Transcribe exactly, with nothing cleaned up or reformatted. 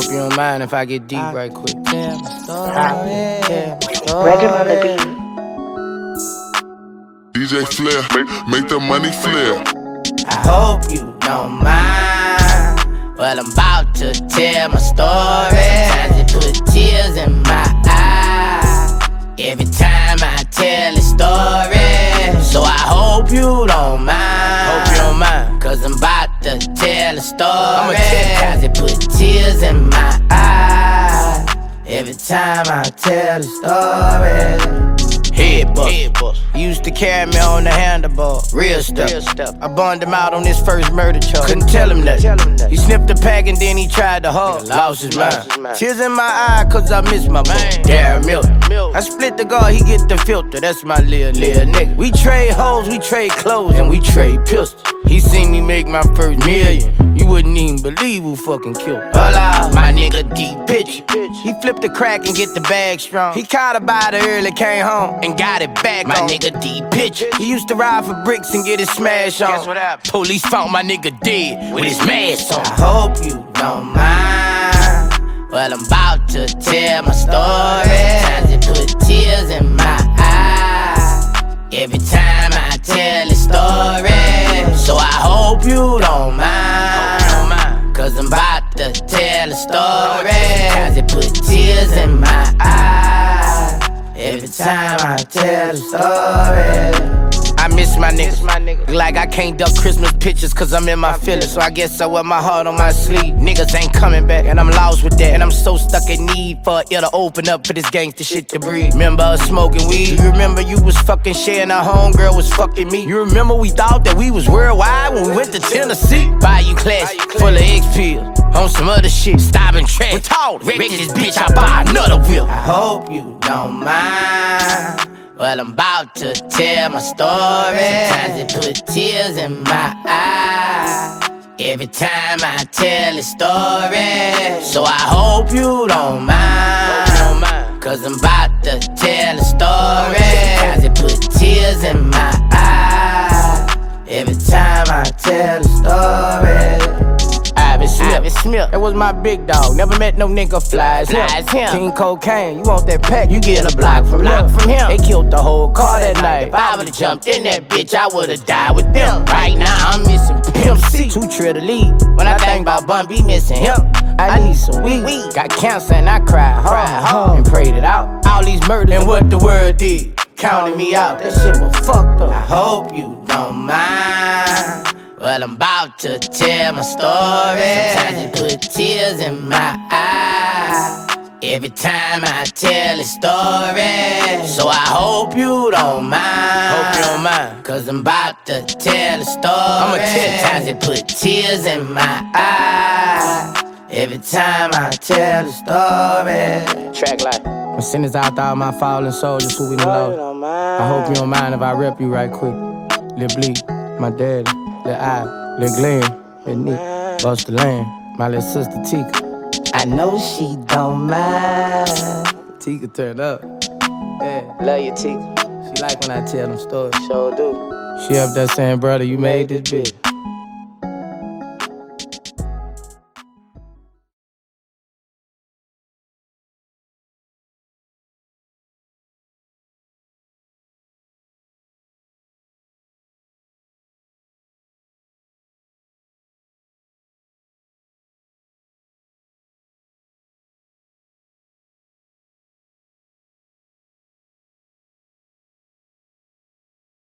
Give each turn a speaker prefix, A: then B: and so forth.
A: you don't mind if I get deep I right quick. Tell my story. Tell my story.
B: Rhythm on the beat.
C: D J Flair, make, make the money flare.
A: I hope you don't mind. Well, I'm about to tell my story. Sometimes it put tears in my eyes every time I tell a story. So I hope you don't mind. Hope you don't mind. Cause I'm about to tell a story. I'ma tell Sometimes it put tears in my eyes every time I tell a story. Head bust. Head bust. He used to carry me on the handlebar. Real stuff. Real stuff. I burned him out on his first murder charge. Couldn't tell him that. Tell him that. He sniffed the pack and then he tried to hug. Lost his mind. Tears in my eye cause I miss my man. Darren Miller. I split the guard, he get the filter. That's my little, little nigga. We trade hoes, we trade clothes, and we trade pistols. He seen me make my first million. You wouldn't even believe who fucking killed me. Hola, my nigga D Pitch. He flipped the crack and get the bag strong. He caught about it early, came home and got it back. My on. Nigga D Pitch. He used to ride for bricks and get his smash on. Guess what happened? Police found my nigga dead with his mask on. I hope you don't mind. Well, I'm about to tell my story. Sometimes it put tears in my eyes every time I tell a story. So I hope you don't mind. Cause I'm about to tell a story. Sometimes it put tears in my eyes every time I tell a story. I miss my niggas, my niggas. Like I can't duck Christmas pictures cause I'm in my feelings. So I guess I wear my heart on my sleeve. Niggas ain't coming back and I'm lost with that. And I'm so stuck in need for it to open up for this gangsta shit to breathe. Remember us smoking weed? You remember you was fucking sharing our homegirl was fucking me? You remember we thought that we was worldwide when we went to Tennessee? Bayou Classic, full of X pills. On some other shit, stopping track. Retarded, wreck this bitch, I buy another wheel. I hope you don't mind. Well, I'm about to tell my story. Sometimes it put tears in my eyes every time I tell a story. So I hope you don't mind. Cause I'm about to tell a story. Sometimes it put tears in my eyes every time I tell a story. Ivan Smith. Ivan Smith, that was my big dog. Never met no nigga fly as him. King Cocaine, you want that pack, you get a block from him. From him. They killed the whole car that night. If I would've jumped in that bitch, I would've died with them. Right now, I'm missing Pimp C. Two trill to lead. When I think about Bun B missing him, I need some weed. Got cancer and I cried hard and prayed it out. All these murders and what the world did, counted me out. That shit was fucked up. I hope you don't mind. Well, I'm about to tell my story. Sometimes it put tears in my eyes every time I tell a story. So I hope you don't mind. Hope you don't mind. Cause I'm about to tell a story. I'ma tell. Sometimes it put tears in my eyes every time I tell a story. Track life. My sinners out to all my fallen soldiers who we love. I hope you don't mind if I rep you right quick. Lil Bleak, my daddy. Lil I, Lil Glenn, Lil Nick, Busta Land, my little sister Tika. I know she don't mind. Tika turned up. Yeah, love you, Tika. She like when I tell them stories. Sure do. She up there saying, brother, you made this bitch.